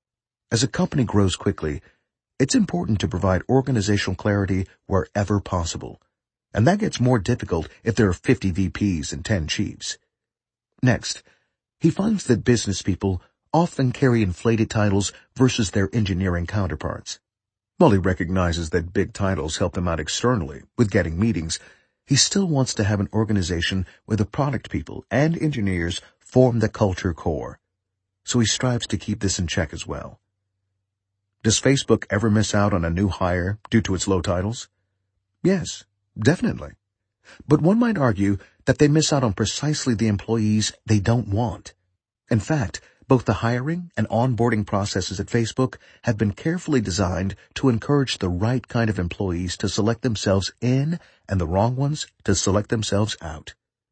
As a company grows quickly, it's important to provide organizational clarity wherever possible, and that gets more difficult if there are 50 VPs and 10 chiefs. Next, he finds that business people often carry inflated titles versus their engineering counterparts. While he recognizes that big titles help them out externally with getting meetings, he still wants to have an organization where the product people and engineers form the culture core, so he strives to keep this in check as well. Does Facebook ever miss out on a new hire due to its low titles? Yes, definitely. But one might argue that they miss out on precisely the employees they don't want. In fact, both the hiring and onboarding processes at Facebook have been carefully designed to encourage the right kind of employees to select themselves in and the wrong ones to select themselves out.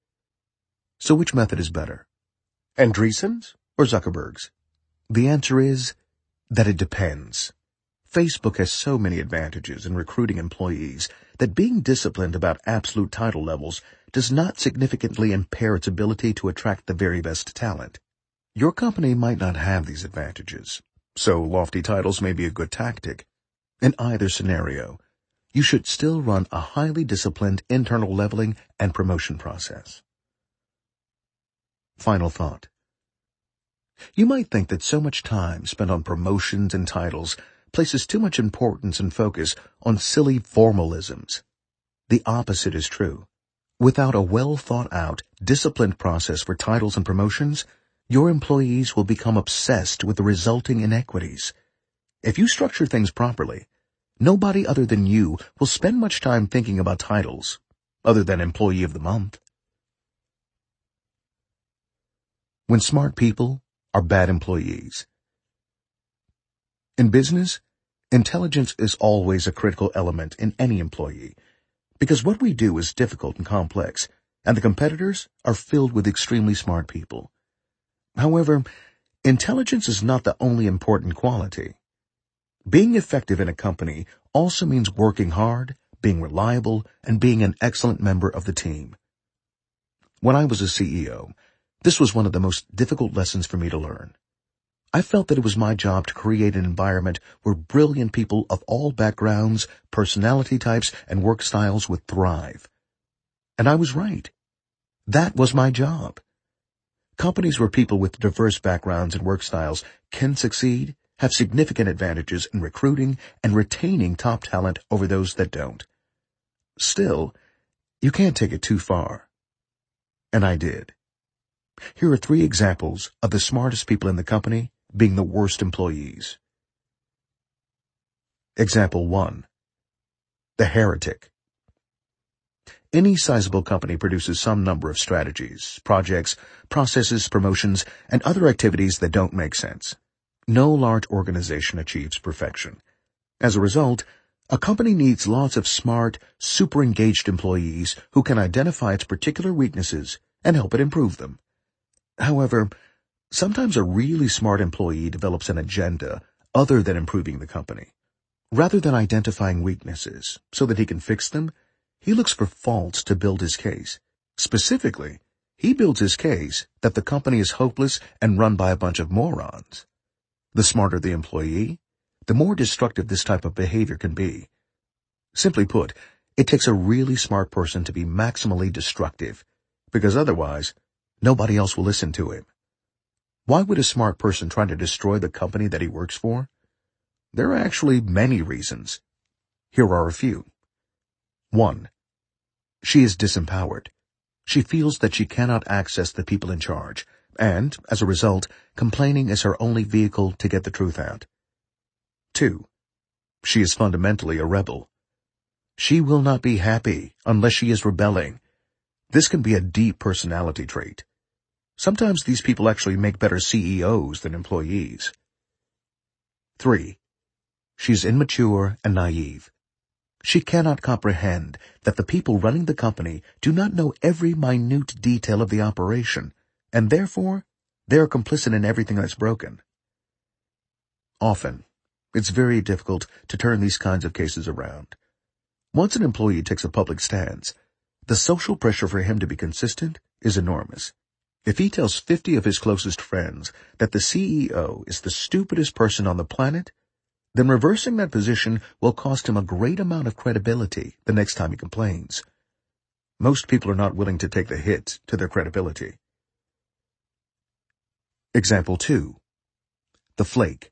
So which method is better? Andreessen's or Zuckerberg's? The answer is that it depends. Facebook has so many advantages in recruiting employees that being disciplined about absolute title levels does not significantly impair its ability to attract the very best talent. Your company might not have these advantages, so lofty titles may be a good tactic. In either scenario, you should still run a highly disciplined internal leveling and promotion process. Final thought. You might think that so much time spent on promotions and titles places too much importance and focus on silly formalisms. The opposite is true. Without a well-thought-out, disciplined process for titles and promotions, your employees will become obsessed with the resulting inequities. If you structure things properly, nobody other than you will spend much time thinking about titles, other than Employee of the Month. When smart people are bad employees. In business, intelligence is always a critical element in any employee, because what we do is difficult and complex, and the competitors are filled with extremely smart people. However, intelligence is not the only important quality. Being effective in a company also means working hard, being reliable, and being an excellent member of the team. When I was a CEO, this was one of the most difficult lessons for me to learn. I felt that it was my job to create an environment where brilliant people of all backgrounds, personality types, and work styles would thrive. And I was right. That was my job. Companies where people with diverse backgrounds and work styles can succeed have significant advantages in recruiting and retaining top talent over those that don't. Still, you can't take it too far. And I did. Here are 3 examples of the smartest people in the company being the worst employees. Example 1. The heretic. Any sizable company produces some number of strategies, projects, processes, promotions, and other activities that don't make sense. No large organization achieves perfection. As a result, a company needs lots of smart, super engaged employees who can identify its particular weaknesses and help it improve them. However, sometimes a really smart employee develops an agenda other than improving the company. Rather than identifying weaknesses so that he can fix them, he looks for faults to build his case. Specifically, he builds his case that the company is hopeless and run by a bunch of morons. The smarter the employee, the more destructive this type of behavior can be. Simply put, it takes a really smart person to be maximally destructive, because otherwise, nobody else will listen to him. Why would a smart person try to destroy the company that he works for? There are actually many reasons. Here are a few. 1. She is disempowered. She feels that she cannot access the people in charge, and, as a result, complaining is her only vehicle to get the truth out. 2. She is fundamentally a rebel. She will not be happy unless she is rebelling. This can be a deep personality trait. Sometimes these people actually make better CEOs than employees. 3. She's immature and naive. She cannot comprehend that the people running the company do not know every minute detail of the operation, and therefore, they are complicit in everything that's broken. Often, it's very difficult to turn these kinds of cases around. Once an employee takes a public stance, the social pressure for him to be consistent is enormous. If he tells 50 of his closest friends that the CEO is the stupidest person on the planet, then reversing that position will cost him a great amount of credibility the next time he complains. Most people are not willing to take the hit to their credibility. Example 2. The flake.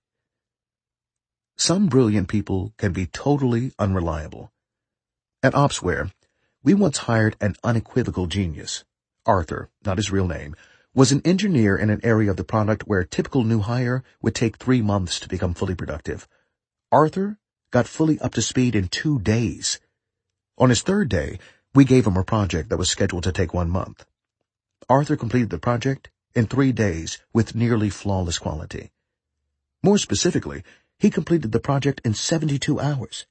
Some brilliant people can be totally unreliable. At Opsware, we once hired an unequivocal genius. Arthur, not his real name, was an engineer in an area of the product where a typical new hire would take 3 months to become fully productive. Arthur got fully up to speed in 2 days. On his 3rd day, we gave him a project that was scheduled to take 1 month. Arthur completed the project in 3 days with nearly flawless quality. More specifically, he completed the project in 72 hours.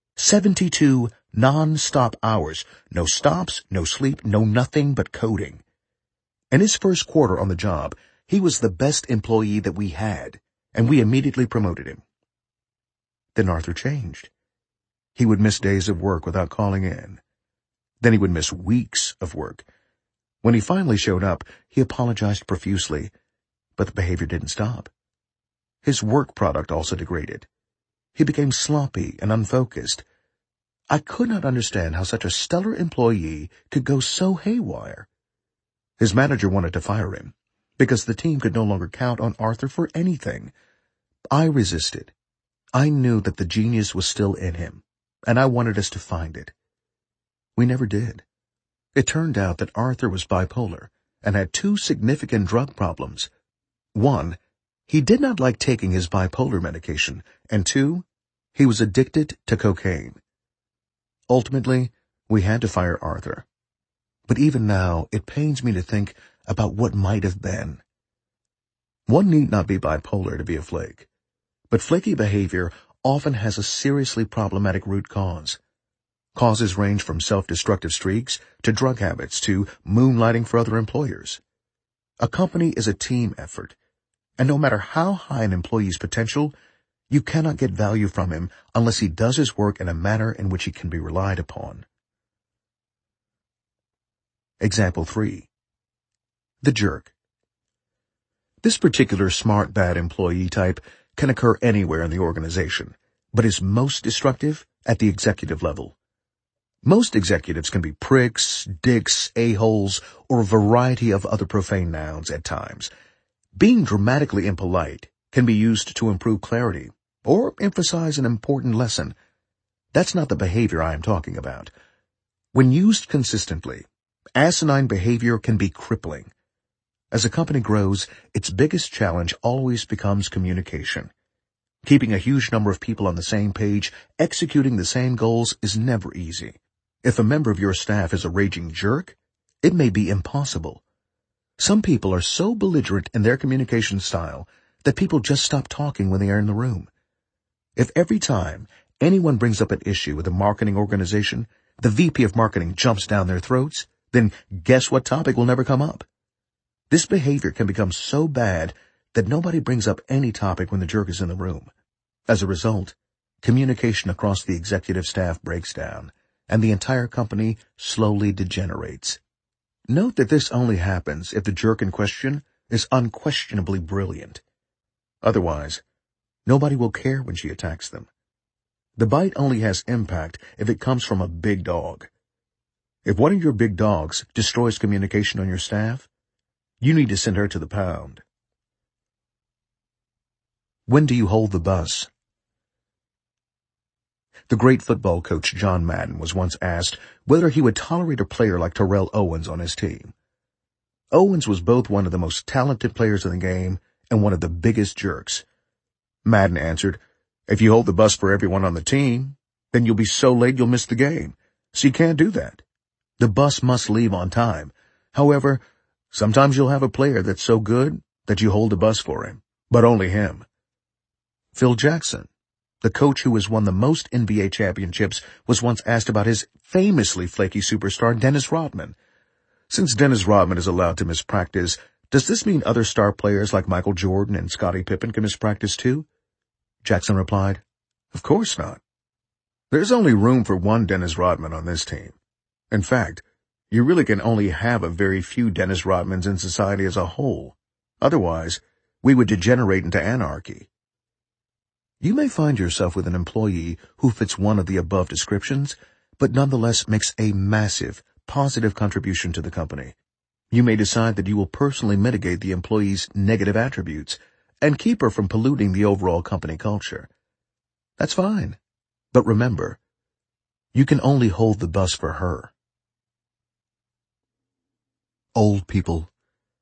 72 non-stop hours. No stops, no sleep, no nothing but coding. In his first quarter on the job, he was the best employee that we had, and we immediately promoted him. Then Arthur changed. He would miss days of work without calling in. Then he would miss weeks of work. When he finally showed up, he apologized profusely, but the behavior didn't stop. His work product also degraded. He became sloppy and unfocused. I could not understand how such a stellar employee could go so haywire. His manager wanted to fire him, because the team could no longer count on Arthur for anything. I resisted. I knew that the genius was still in him, and I wanted us to find it. We never did. It turned out that Arthur was bipolar and had 2 significant drug problems. 1, he did not like taking his bipolar medication, and 2, he was addicted to cocaine. Ultimately, we had to fire Arthur. But even now, it pains me to think about what might have been. One need not be bipolar to be a flake. But flaky behavior often has a seriously problematic root cause. Causes range from self-destructive streaks to drug habits to moonlighting for other employers. A company is a team effort, and no matter how high an employee's potential, You cannot get value from him unless he does his work in a manner in which he can be relied upon. Example 3. The jerk. This particular smart bad employee type can occur anywhere in the organization, but is most destructive at the executive level. Most executives can be pricks, dicks, a-holes, or a variety of other profane nouns at times. Being dramatically impolite can be used to improve clarity or emphasize an important lesson. That's not the behavior I am talking about. When used consistently, asinine behavior can be crippling. As a company grows, its biggest challenge always becomes communication. Keeping a huge number of people on the same page, executing the same goals is never easy. If a member of your staff is a raging jerk, it may be impossible. Some people are so belligerent in their communication style that people just stop talking when they are in the room. If every time anyone brings up an issue with a marketing organization, the VP of marketing jumps down their throats, then guess what topic will never come up? This behavior can become so bad that nobody brings up any topic when the jerk is in the room. As a result, communication across the executive staff breaks down, and the entire company slowly degenerates. Note that this only happens if the jerk in question is unquestionably brilliant. Otherwise, nobody will care when she attacks them. The bite only has impact if it comes from a big dog. If one of your big dogs destroys communication on your staff, you need to send her to the pound. When do you hold the bus? The great football coach John Madden was once asked whether he would tolerate a player like Terrell Owens on his team. Owens was both one of the most talented players in the game and one of the biggest jerks. Madden answered, "If you hold the bus for everyone on the team, then you'll be so late you'll miss the game. So you can't do that. The bus must leave on time. However, sometimes you'll have a player that's so good that you hold the bus for him, but only him." Phil Jackson, the coach who has won the most NBA championships, was once asked about his famously flaky superstar Dennis Rodman. Since Dennis Rodman is allowed to miss practice, does this mean other star players like Michael Jordan and Scottie Pippen can miss practice too? Jackson replied, "Of course not. There's only room for one Dennis Rodman on this team. In fact, you really can only have a very few Dennis Rodmans in society as a whole. Otherwise, we would degenerate into anarchy." You may find yourself with an employee who fits one of the above descriptions, but nonetheless makes a massive, positive contribution to the company. You may decide that you will personally mitigate the employee's negative attributes and keep her from polluting the overall company culture. That's fine. But remember, you can only hold the bus for her. Old people.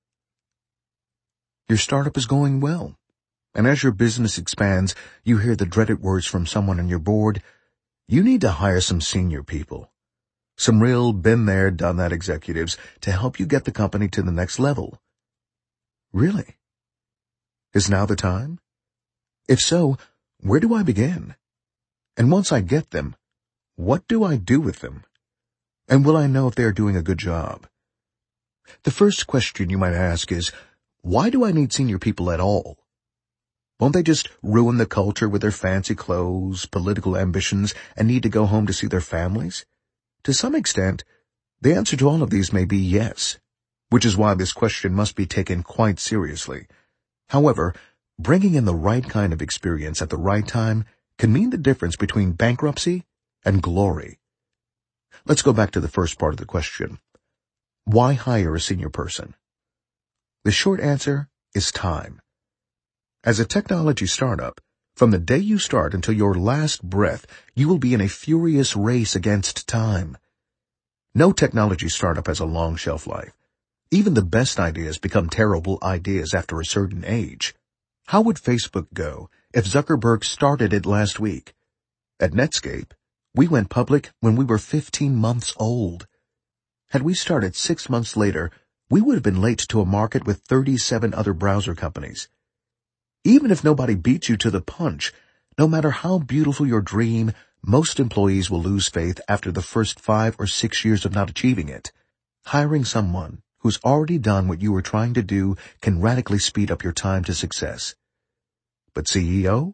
Your startup is going well. And as your business expands, you hear the dreaded words from someone on your board. You need to hire some senior people. Some real been-there, done-that executives to help you get the company to the next level. Really? Is now the time? If so, where do I begin? And once I get them, what do I do with them? And will I know if they are doing a good job? The first question you might ask is, why do I need senior people at all? Won't they just ruin the culture with their fancy clothes, political ambitions, and need to go home to see their families? To some extent, the answer to all of these may be yes, which is why this question must be taken quite seriously. However, bringing in the right kind of experience at the right time can mean the difference between bankruptcy and glory. Let's go back to the first part of the question. Why hire a senior person? The short answer is time. As a technology startup, from the day you start until your last breath, you will be in a furious race against time. No technology startup has a long shelf life. Even the best ideas become terrible ideas after a certain age. How would Facebook go if Zuckerberg started it last week? At Netscape, we went public when we were 15 months old. Had we started 6 months later, we would have been late to a market with 37 other browser companies. Even if nobody beats you to the punch, no matter how beautiful your dream, most employees will lose faith after the first 5 or 6 years of not achieving it. Hiring someone who's already done what you were trying to do can radically speed up your time to success. But CEO?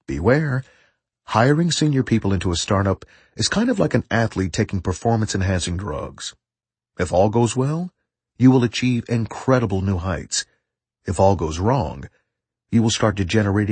Beware. Hiring senior people into a startup is kind of like an athlete taking performance-enhancing drugs. If all goes well, you will achieve incredible new heights. If all goes wrong, you will start degenerating